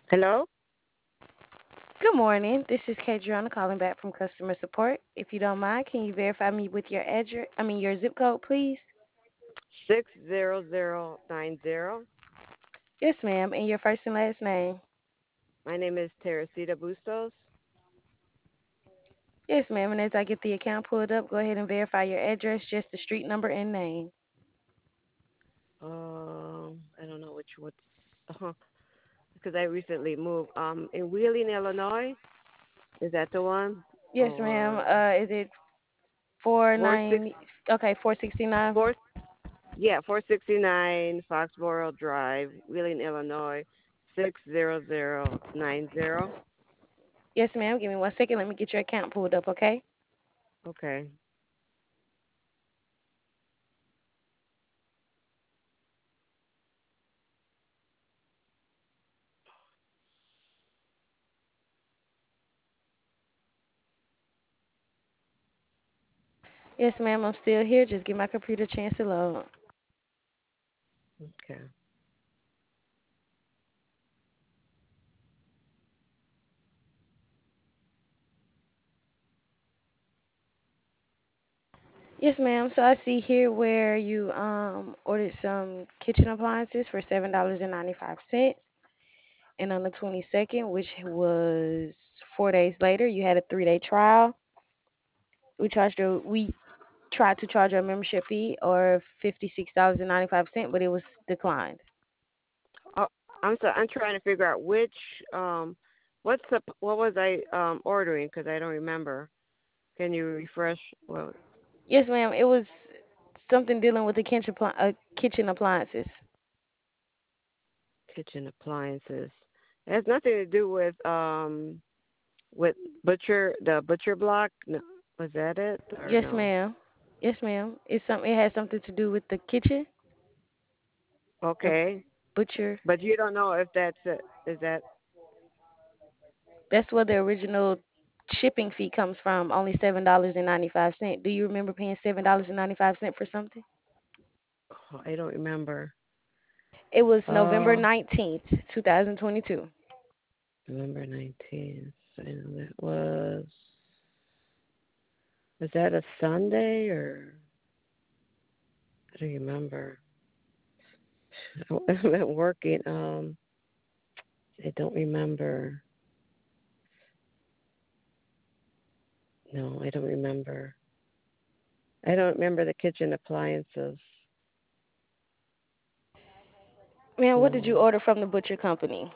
Hello? Good morning. This is Kadriana calling back from customer support. If you don't mind, can you verify me with your address? Your zip code, please? 60090. Yes, ma'am. And your first and last name? My name is Teresita Bustos. Yes, ma'am. And as I get the account pulled up, go ahead and verify your address, just the street number and name. I don't know what's uh, because I recently moved. In Wheeling, Illinois. Is that the one? Yes, ma'am. Or Is it four four six nine? Okay, 469. four? Yeah, 469 Foxborough Drive, Wheeling, Illinois, 60090. Yes, ma'am. Give me 1 second. Let me get your account pulled up. Okay. Okay. Yes, ma'am. I'm still here. Just give my computer a chance to load. Okay. Yes, ma'am. So I see here where you ordered some kitchen appliances for $7.95. And on the 22nd, which was 4 days later, you had a 3-day trial. We tried to charge a membership fee or $56.95, but it was declined. Oh, I'm sorry. I'm trying to figure out which what was I ordering because I don't remember. Can you refresh? Well, Yes, ma'am. It was something dealing with the kitchen appliances. kitchen appliances. It has nothing to do with butcher block. No, was that it or Yes, no? ma'am. Yes, ma'am. It has something to do with the kitchen, the Okay, butcher. but you don't know if that's it. Is that? That's where the original shipping fee comes from. Only $7.95. Do you remember paying $7.95 for something? Oh, I don't remember. It was November Uh, 19th, 2022. November 19th. I know that was. Was that a Sunday or? I don't remember. I'm at working. I don't remember. No, I don't remember. I don't remember the kitchen appliances. Man, what did you No. order from the butcher company?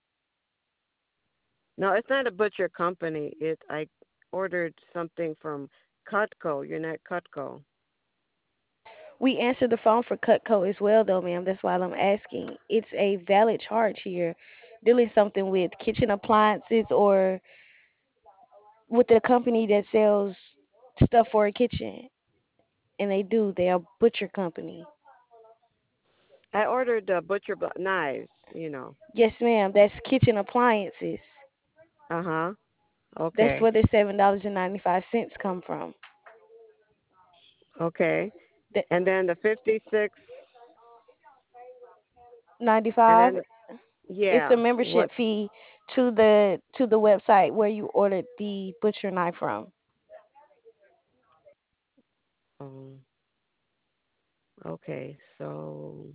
No, it's not a butcher company. I ordered something from Cutco. You're not Cutco. We answered the phone for Cutco as well, though, ma'am. That's why I'm asking. It's a valid charge here, dealing something with kitchen appliances or with the company that sells stuff for a kitchen. And they do. They are a butcher company. I ordered knives, Yes, ma'am. That's kitchen appliances. Uh-huh. That's Okay. where the $7.95 come from. Okay. The And then the 56 and 95. then It's a yeah, membership what fee to the website where you ordered the butcher knife from. um okay. So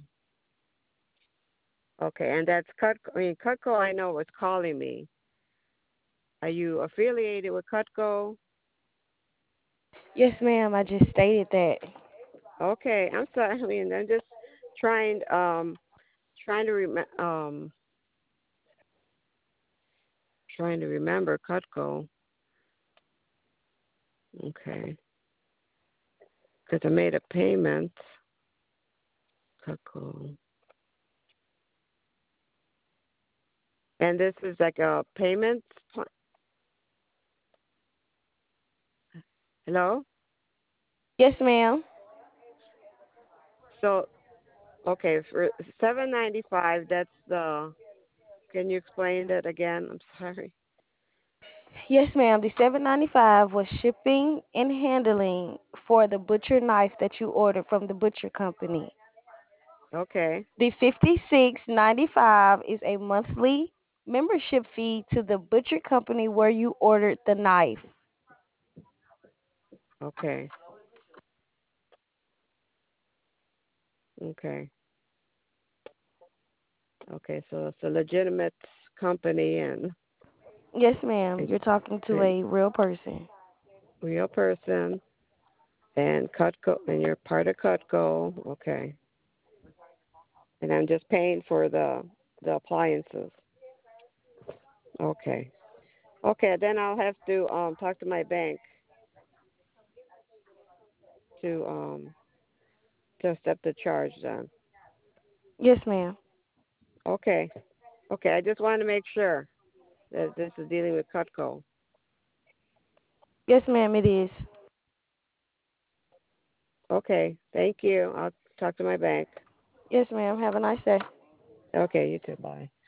okay, and that's Cutco. I mean, Cutco I know was calling me. Are you affiliated with Cutco? Yes, ma'am. I just stated that. Okay, I'm sorry. I mean, I'm just trying trying to trying to remember Cutco. Okay, because I made a payment. Cutco, and this is like a payment. Hello. Yes, ma'am. So okay, for 795, that's the. Can you explain that again? I'm sorry. Yes, ma'am. The 7.95 was shipping and handling for the butcher knife that you ordered from the butcher company. Okay. The 56.95 is a monthly membership fee to the butcher company where you ordered the knife. Okay. Okay. Okay. So it's a legitimate company Yes, ma'am. and, You're talking to and a real person. real person and Cutco, and you're part of Cutco. Okay. And I'm just paying for the appliances. Okay. Okay. Then I'll have to talk to my bank to um to accept the charge then. Yes, ma'am. Okay. Okay. I just wanted to make sure that this is dealing with Cutco. Yes, ma'am, it is. Okay. Thank you. I'll talk to my bank. Yes, ma'am. Have a nice day. Okay. You too. Bye.